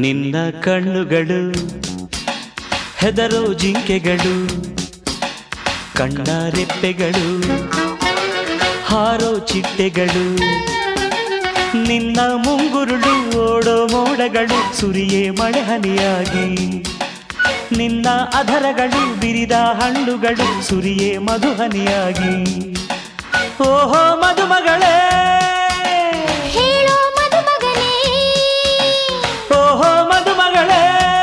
ನಿನ್ನ ಕಣ್ಣುಗಳು ಹೆದರೋ ಜಿಂಕೆಗಳು, ಕಣ್ಣ ರೆಪ್ಪೆಗಳು ಹಾರೋ ಚಿಟ್ಟೆಗಳು, ನಿನ್ನ ಮುಂಗುರುಳು ಓಡೋ ಮೋಡಗಳು ಸುರಿಯೇ ಮಳೆ ಹನಿಯಾಗಿ, ನಿನ್ನ ಅಧರಗಳು ಬಿರಿದ ಹಣ್ಣುಗಳು ಸುರಿಯೇ ಮಧುಹನಿಯಾಗಿ. ಓಹೋ ಮಧುಮಗಳೇ, ಹೇಳೋ ಮಧುಮಗನೇ, ಓಹೋ ಮಧುಮಗಳೇ,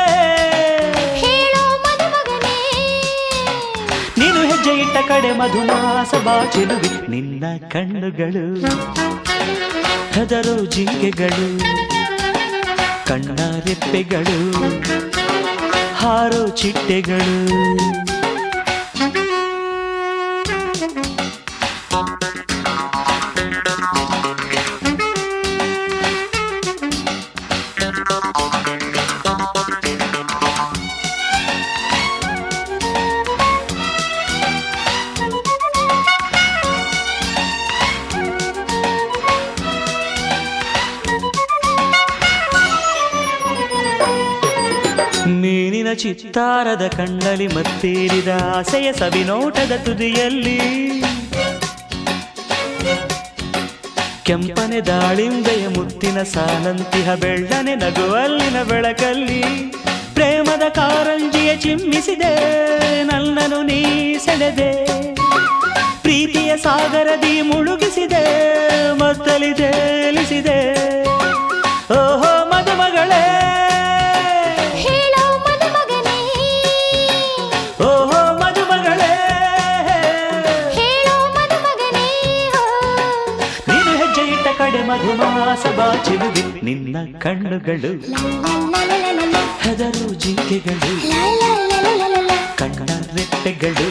ಹೇಳೋ ಮಧುಮಗನೇ. ನೀನು ಹೆಜ್ಜೆ ಇಟ್ಟ ಕಡೆ ಮಧುಮಾಸ ಬಾಚಿರುವೆ. ನಿನ್ನ ಕಣ್ಣುಗಳು ಹೆದರೋ ಜಿಂಕೆಗಳು, ಕಣ್ಣ ರೆಪ್ಪೆಗಳು ಹಾರೋ ಚಿಟ್ಟೆಗಳು. ಮೀನಿನ ಚಿತ್ತಾರದ ಕಣ್ಣಲ್ಲಿ ಮತ್ತೇರಿದ ಆಸೆಯ ಸವಿನೋಟದ ತುದಿಯಲ್ಲಿ, ಕೆಂಪನೆ ದಾಳಿಂಬೆಯ ಮುತ್ತಿನ ಸಾಲಂತಿಹ ಬೆಳ್ಳನೆ ನಗುವಲ್ಲಿನ ಬೆಳಕಲ್ಲಿ, ಪ್ರೇಮದ ಕಾರಂಜಿಯ ಚಿಮ್ಮಿಸಿದೆ ನನ್ನನು ನೀ ಸೆಳೆದೆ, ಪ್ರೀತಿಯ ಸಾಗರದಿ ಮುಳುಗಿಸಿದೆ ಮತ್ತಲಿ ತೇಲಿಸಿದೆ. ಓಹೋ ಮಧುಮಗಳೇ, ಓಹೋ ಮಧುಮಗಳೇ, ಹೇಳೋ ಮಧುಮಗನೇ. ನೀನು ಹೆಜ್ಜೆ ಇಟ್ಟ ಕಡೆ ಮಧುಮಾಸ ಬಾಚಿರುವೆ. ನಿನ್ನ ಕಣ್ಣುಗಳು ಹೆದರೋ ಜಿಂಕೆಗಳು, ಕಣ್ಣ ರೆಪ್ಪೆಗಳು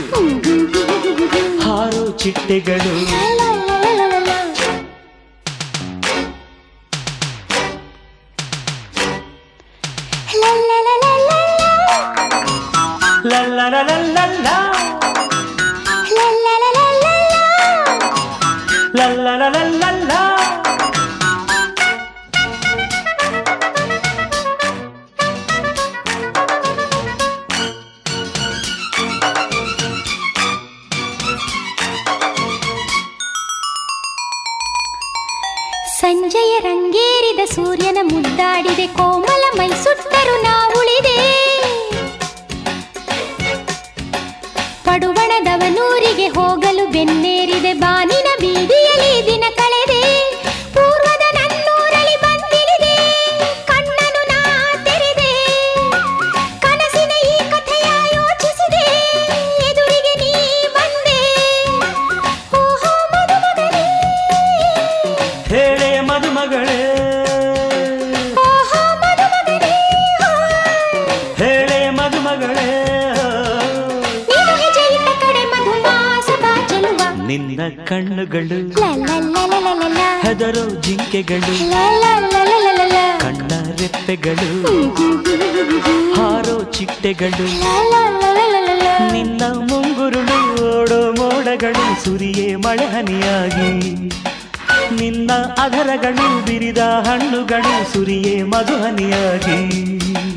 ಹಾರೋ ಚಿಟ್ಟೆಗಳು. ಸಂಜೆಯ ರಂಗೇರಿದ ಸೂರ್ಯನ ಮುದ್ದಾಡಿದೆ, ಕೋಮಲ ಮೈ ಸುಟ್ಟರು ನಾವುಳಿದೆ, ಪಡುವಣದವನೂರಿಗೆ ಹೋಗಲು ಬೆನ್ನೇರಿದೆ, ಬಾನಿನ ಬೀದಿಯಲ್ಲಿ ದಿನ ಕಳೆದೆ, ಪೂರ್ವದ ನನ್ನೂರಲಿ ಬಂದಿಳಿದೆ, ಕಣ್ಣನು ನಾ ತೆರೆದೆ, ಕನಸಿನ ಈ ಕಥೆಯ ಯೋಚಿಸಿದೆ, ಎದುರಿಗೆ ನೀ ಬಂದೆ. ಓಹೋ ಮಧುಮಗನೇ, ಹೇಳೆ ಮಧುಮಗಳೇ, ಓಹೋ ಮಧುಮಗನೇ, ಹೇಳೆ ಮಧುಮಗಳೇ. ನೀನು ಹೆಜ್ಜೆ ಇಟ್ಟ ಕಡೆ ಮಧುಮಾಸ ಬಾಚಲುವ. ನಿನ್ನ ಕಣ್ಣುಗಳು ಲಲಲಲಲಲಲ, ಹೆದರೋ ಜಿಂಕೆಗಳು, ಲಲಲಲಲಲಲ, ಕಣ್ಣ ರೆಪ್ಪೆಗಳು ಹಾರೋ ಚಿಟ್ಟೆಗಳು, ಲಲಲಲಲಲ. ನಿನ್ನ ಮುಂಗುರುಳು ಓಡೋ ಮೋಡಗಳು ಸುರಿಯೇ ಮಳೆ ಹನಿಯಾಗಿ, ನಿನ್ನ ಅಧರಗಳು ಬಿರಿದ ಹಣ್ಣುಗಳು ಸುರಿಯೇ ಮಧುಹನಿಯಾಗಿ.